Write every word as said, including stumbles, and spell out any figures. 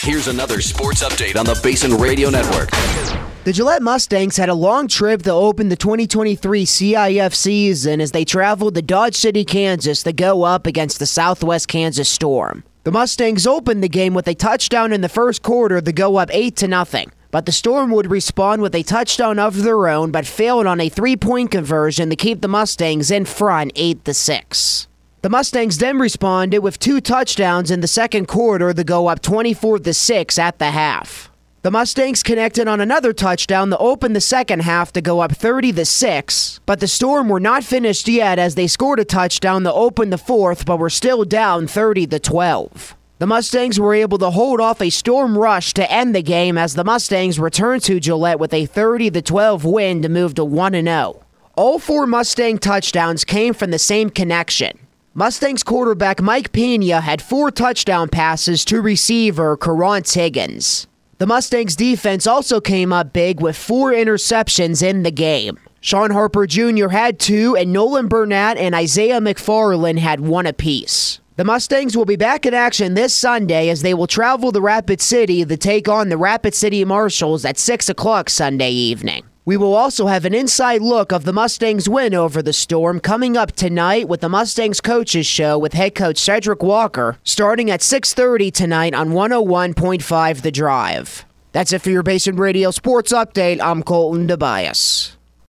Here's another sports update on the Basin Radio Network. The Gillette Mustangs had a long trip to open the twenty twenty-three C I F season as they traveled to Dodge City, Kansas to go up against the Southwest Kansas Storm. The Mustangs opened the game with a touchdown in the first quarter to go up eight to nothing. But the Storm would respond with a touchdown of their own, but failed on a three-point conversion to keep the Mustangs in front eight to six. The Mustangs then responded with two touchdowns in the second quarter to go up twenty-four to six at the half. The Mustangs connected on another touchdown to open the second half to go up thirty to six, but the Storm were not finished yet as they scored a touchdown to open the fourth, but were still down thirty to twelve. The Mustangs were able to hold off a Storm rush to end the game as the Mustangs returned to Gillette with a thirty to twelve win to move to one and oh. All four Mustang touchdowns came from the same connection. Mustangs quarterback Mike Pena had four touchdown passes to receiver Kerrance Higgins. The Mustangs defense also came up big with four interceptions in the game. Sean Harper Junior had two, and Nolan Burnett and Isaiah McFarland had one apiece. The Mustangs will be back in action this Sunday as they will travel to Rapid City to take on the Rapid City Marshals at six o'clock Sunday evening. We will also have an inside look of the Mustangs' win over the Storm coming up tonight with the Mustangs Coaches Show with head coach Cedric Walker starting at six thirty tonight on one oh one point five The Drive. That's it for your Basin Radio Sports Update. I'm Colton Tobias.